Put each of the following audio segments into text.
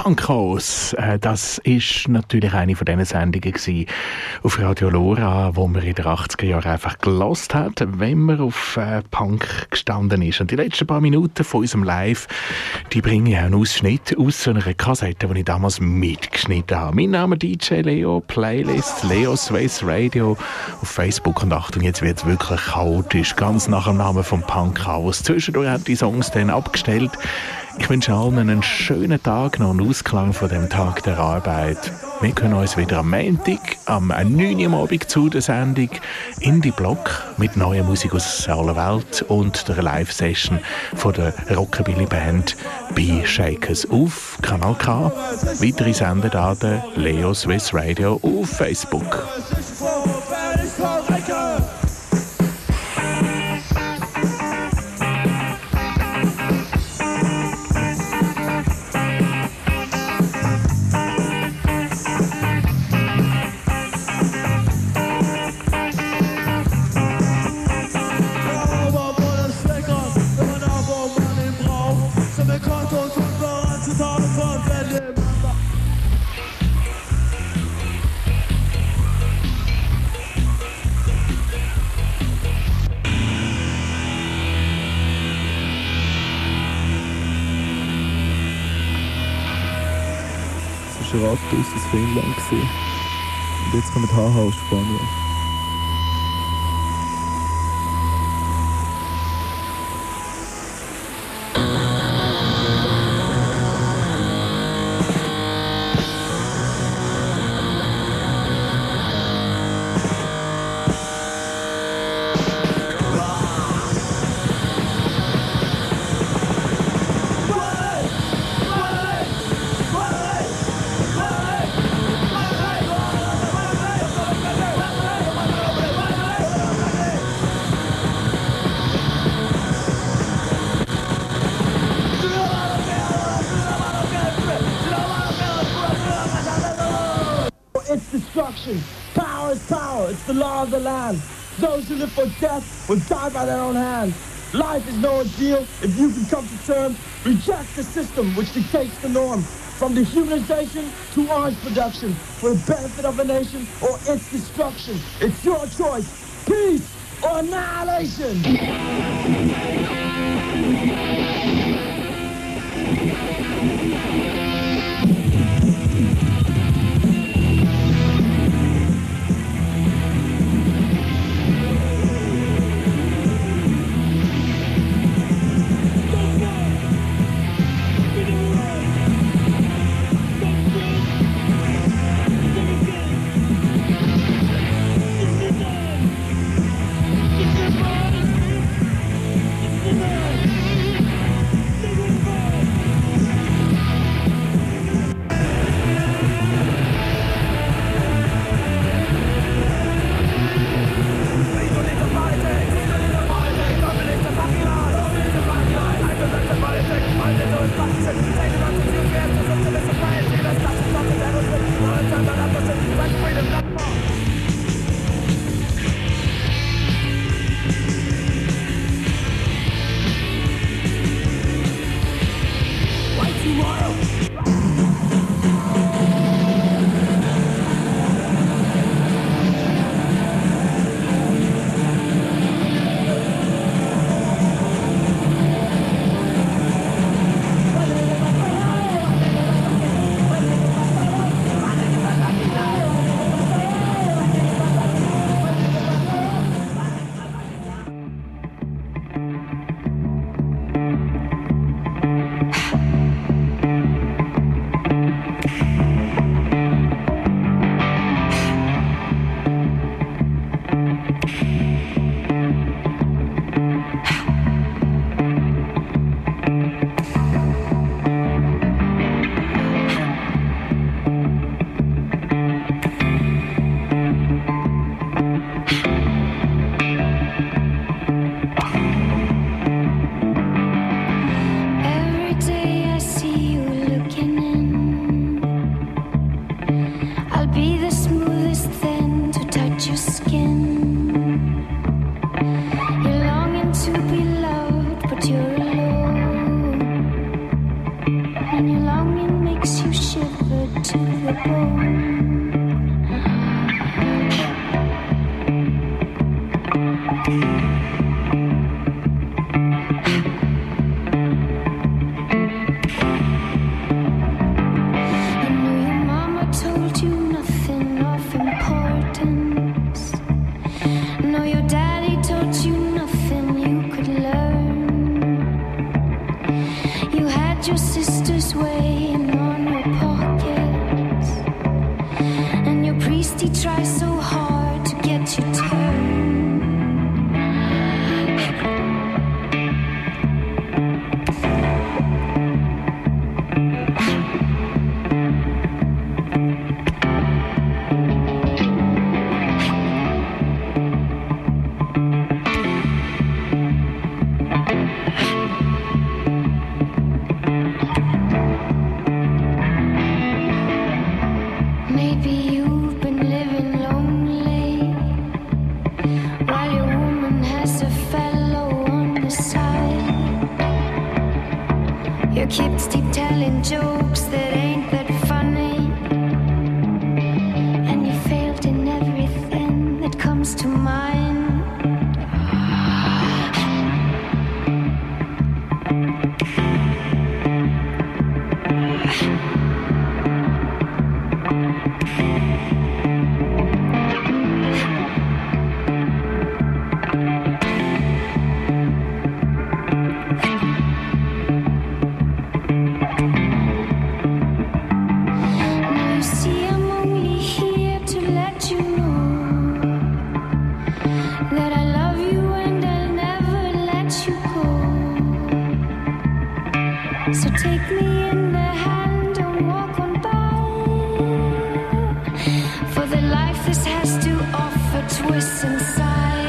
Punkhaus. Das ist natürlich eine von diesen Sendungen gewesen auf Radio Lora, wo man in den 80er Jahren einfach gelost hat, wenn man auf Punk gestanden ist. Und die letzten paar Minuten von unserem Live, die bringe ich auch einen Ausschnitt aus so einer Kassette, die ich damals mitgeschnitten habe. Mein Name ist DJ Leo, Playlist Leo Swiss Radio auf Facebook. Und Achtung, jetzt wird es wirklich chaotisch, ganz nach dem Namen vom Punkhaus. Zwischendurch hat die Songs dann abgestellt. Ich wünsche allen einen schönen Tag, noch einen Ausklang von dem Tag der Arbeit. Wir können uns wieder am Montag, am 9 Uhr am Abend zu der Sendung Indie-Block mit neuer Musik aus aller Welt und der Live-Session von der Rockabilly-Band B-Shakers auf Kanal K. Weitere Sendedaten Leo Swiss Radio auf Facebook. Radbus aus Finnland gewesen. Und jetzt kommt HH aus Spanien. Power is power, it's the law of the land. Those who live for death will die by their own hand. Life is no ordeal if you can come to terms. Reject the system which dictates the norm. From dehumanization to arms production, for the benefit of a nation or its destruction. It's your choice, peace or annihilation. longing makes you shiver to the bone. Your sister's weighing on your pockets, and your priest, he tries so hard to get you turned. Maybe you've been living lonely while your woman has a fellow on the side. Your kids keep telling jokes that ain't that funny, and you failed in everything that comes to mind. So take me in the hand and walk on by, for the life this has to offer twists inside.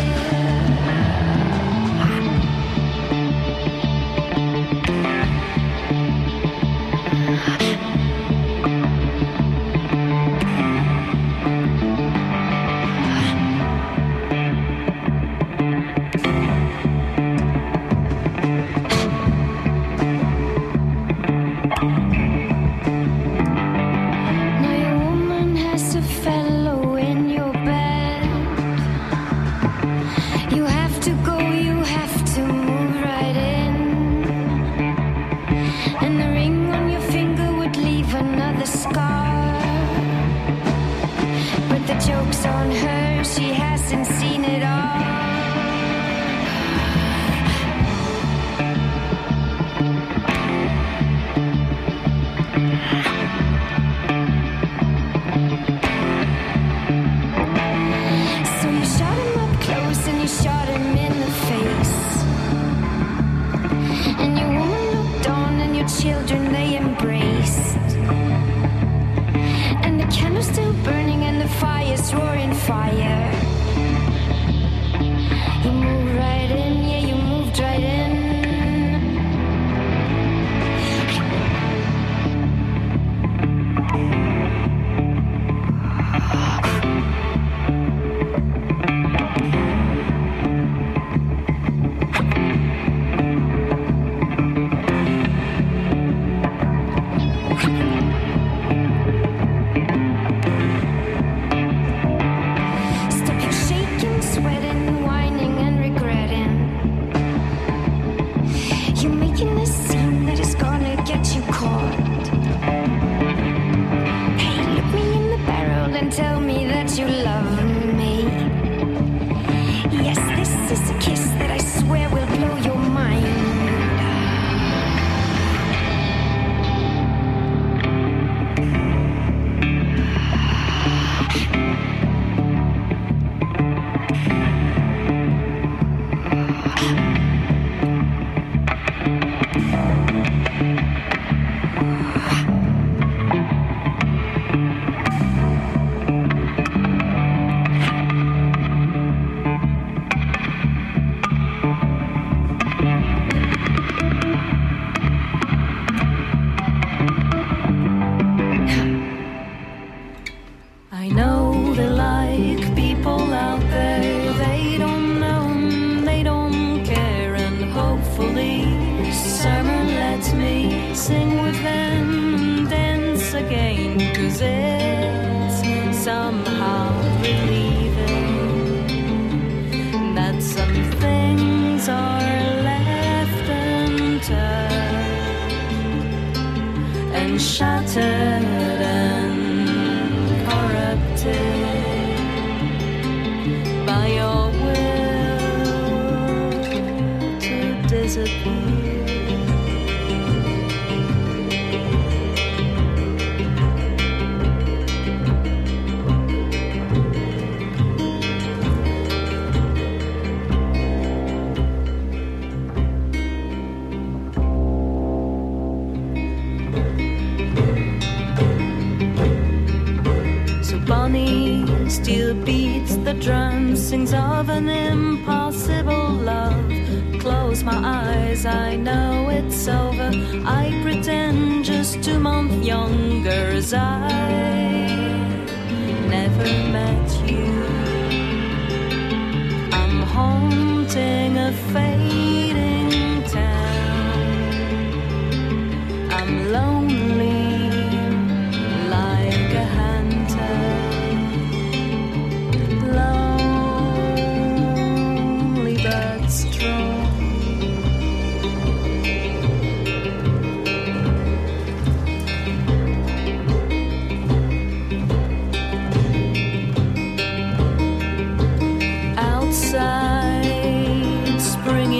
Joke's on her, she hasn't seen it all. So you shot him up close and you shot him in the face, and your woman looked on and your children they embraced, and the candle's still burning and the fire's roaring fire. You moved right in, yeah, you moved right in. Tell me that you love me. Yes, this is a kiss that I swear will blow your mind. 'cause it's somehow relieving that some things are left unturned and shattered and corrupted by your will to disappear. Bonnie still beats the drum, sings of an impossible love. Close my eyes, I know it's over. I pretend just 2 months younger as I never met you. I'm haunting a fading town. I'm lonely like a hunter. Lonely but strong. Outside, spring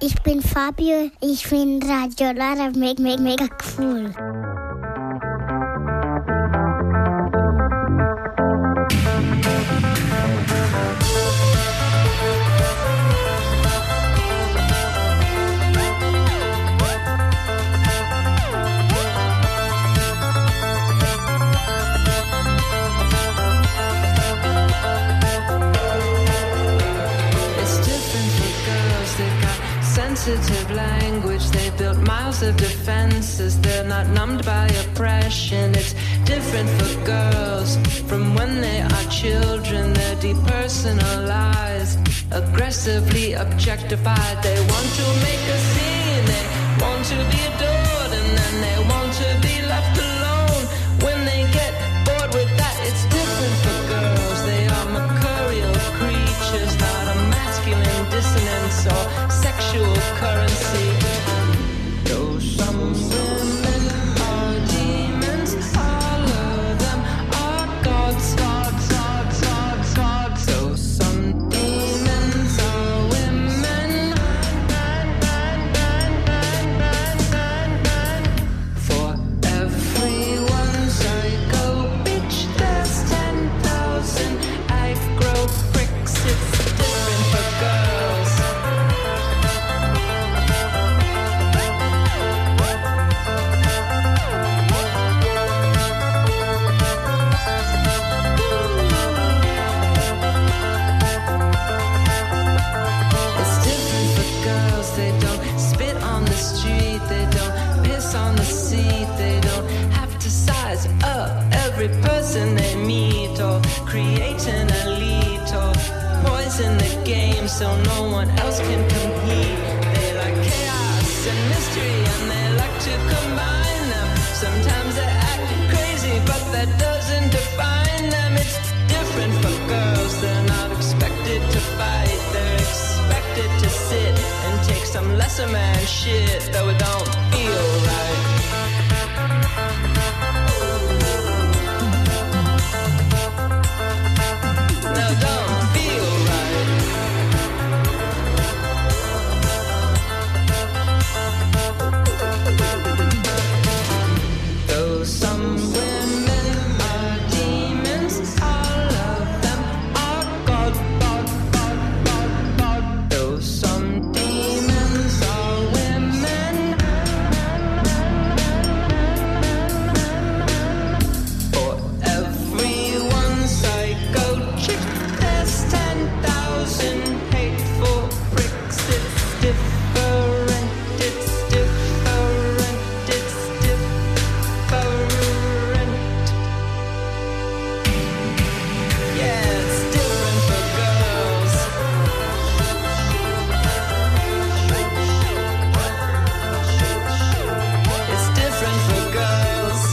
Ich bin Fabio, ich finde Radio Lara mega cool. Sensitive language, they built miles of defenses. They're not numbed by oppression. It's different for girls from when they are children. They're depersonalized, aggressively objectified. They want to make a scene, they want to be adored, and then they want to be left alone. When they get bored with that, it's different for girls. They are mercurial creatures, not a masculine dissonance or sexual currency. Though some women are demons, all of them are gods. Though some demons are women, for everyone psycho bitch, there's 10,000 aggro pricks. It's different for girls. On the seat, they don't have to size up every person they meet or create an elite or poison the game so no one else can compete. They like chaos and mystery and they like to combine them. Sometimes they act crazy, but that doesn't define them. It's different for girls. They're not expected to fight. They're expected to sit and take some lesser man shit, though it don't feel right. No, don't feel right. Though some women are demons, all of them are God. Though some demons are women, for everyone psycho chick, there's 10,000 hateful pricks. It's different, it's different, it's different. Yeah, it's different for girls. It's different for girls.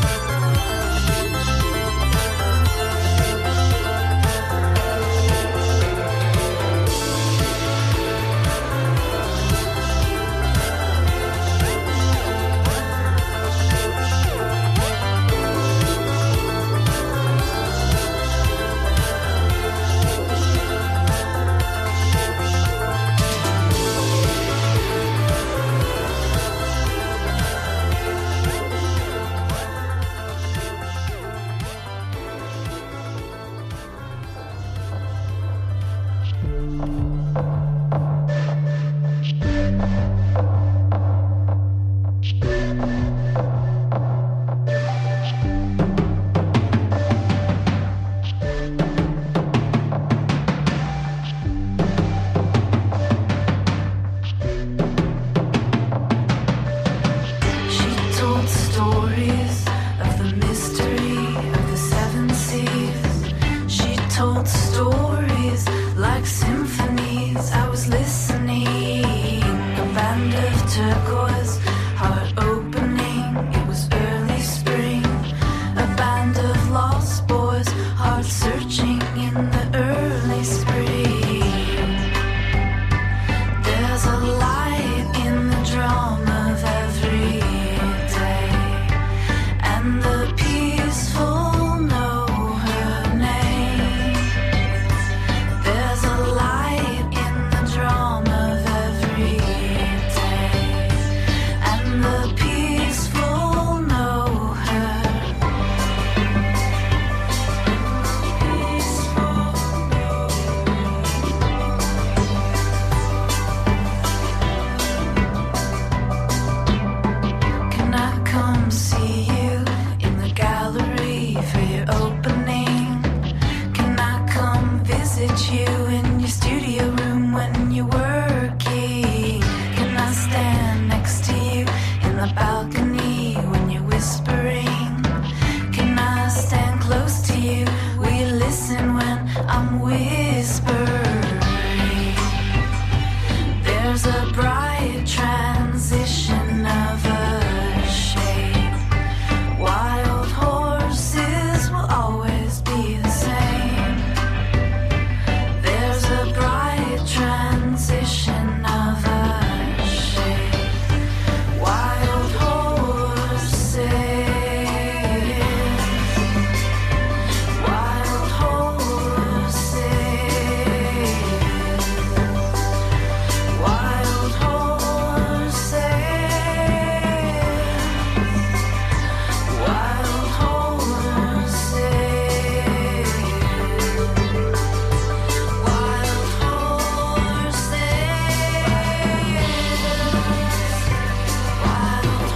She told stories of the mystery of the seven seas. She told stories like symphonies. I was listening. A band of turquoise, heart opening. It was early spring. A band of lost boys, heart searching in the early spring. There's a light in the drum of every day, and the peaceful know her name. There's a light in the drum of every visit you in your studio room when you're working? Can I stand next to you in the balcony when you're whispering? Can I stand close to you? Will you listen when I'm whispering? There's a bright transition of a shape. Wild horses will always be the same. There's a bright transition of a shape. Wild horses. Wild horses. Wild horses. Wild horses. Wild horses. Wild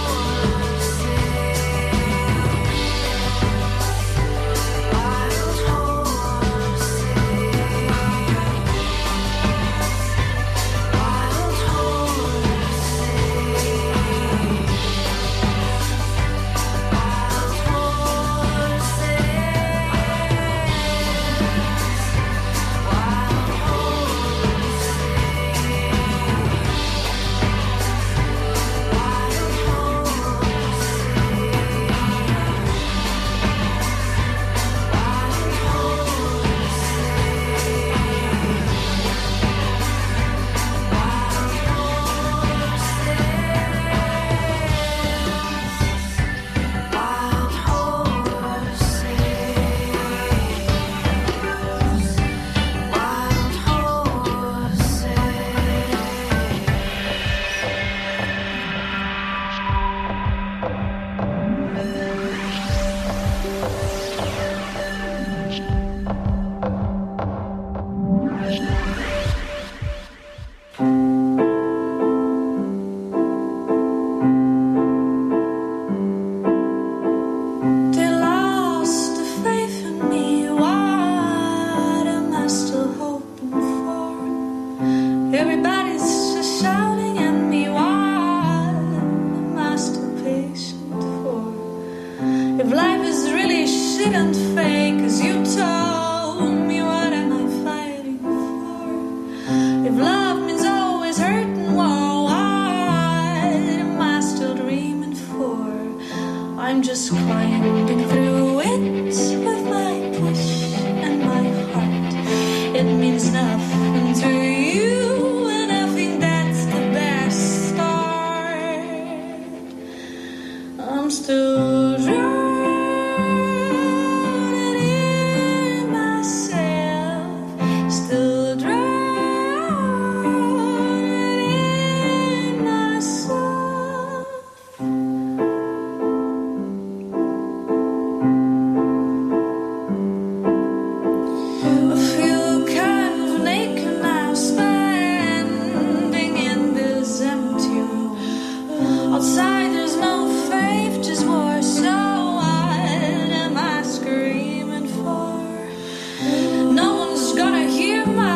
They lost the faith in me. What am I still hoping for? Everybody's just shouting at me. What am I still patient for? If life is really shit and fake, as you told me, what am I fighting for? If love means always hurting, well, what am I still dreaming for? I'm just climbing through it with my push and my heart. It means nothing to you, and I think that's the best start. I'm still drowning in myself, still drowning in myself. I feel kind of naked now, standing in this empty room. Outside there's no faith, just war. So what am I screaming for? No one's gonna hear my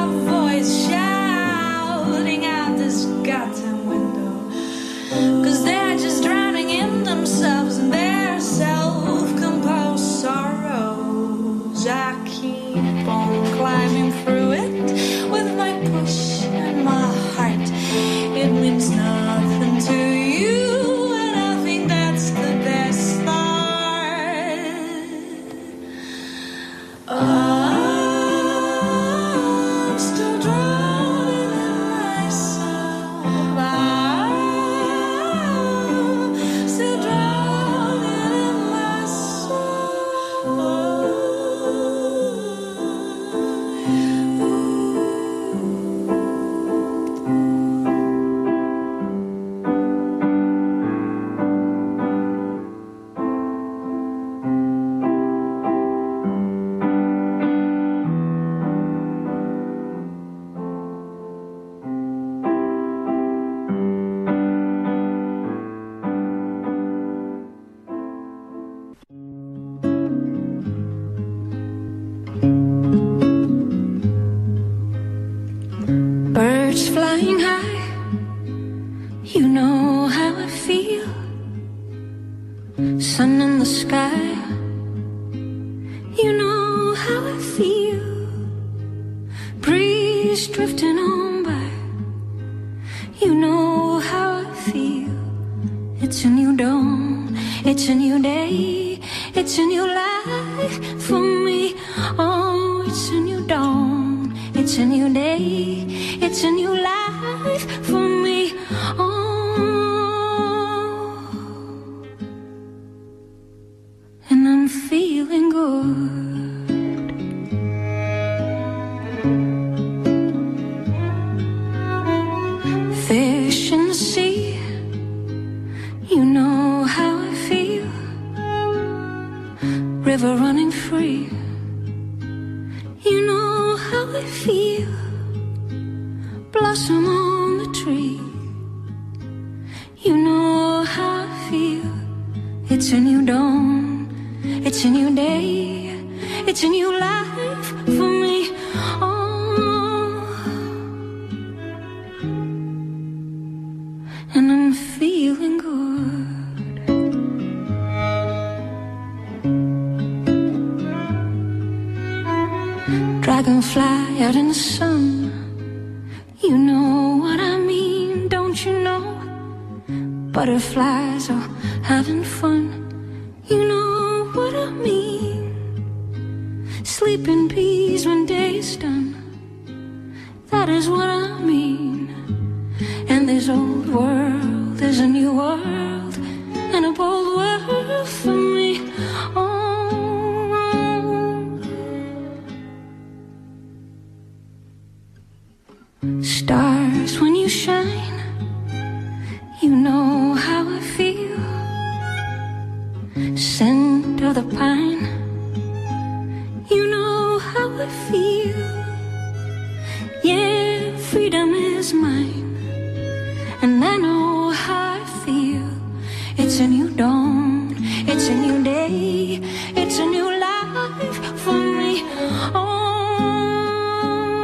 breeze drifting on by. You know how I feel. It's a new dawn, it's a new day, it's a new life for me. Oh, it's a new dawn, it's a new day, it's a new life for me. Oh, and I'm feeling good. Fish in the sea, you know how I feel. River running free, you know how I feel. Blossom on the tree, you know how I feel. It's a new dawn, it's a new day, it's a new life for me. Oh, and I'm feeling good. Dragonfly out in the sun, you know what I mean, don't you know? Butterflies are having fun, you know what I mean. Sleeping bees when day is done, that is what I mean. And this old world is a new world, and a bold world for me. Oh, stars when you shine, you know how I feel. Scent of the pine, you know how I feel. Yeah, freedom is mine.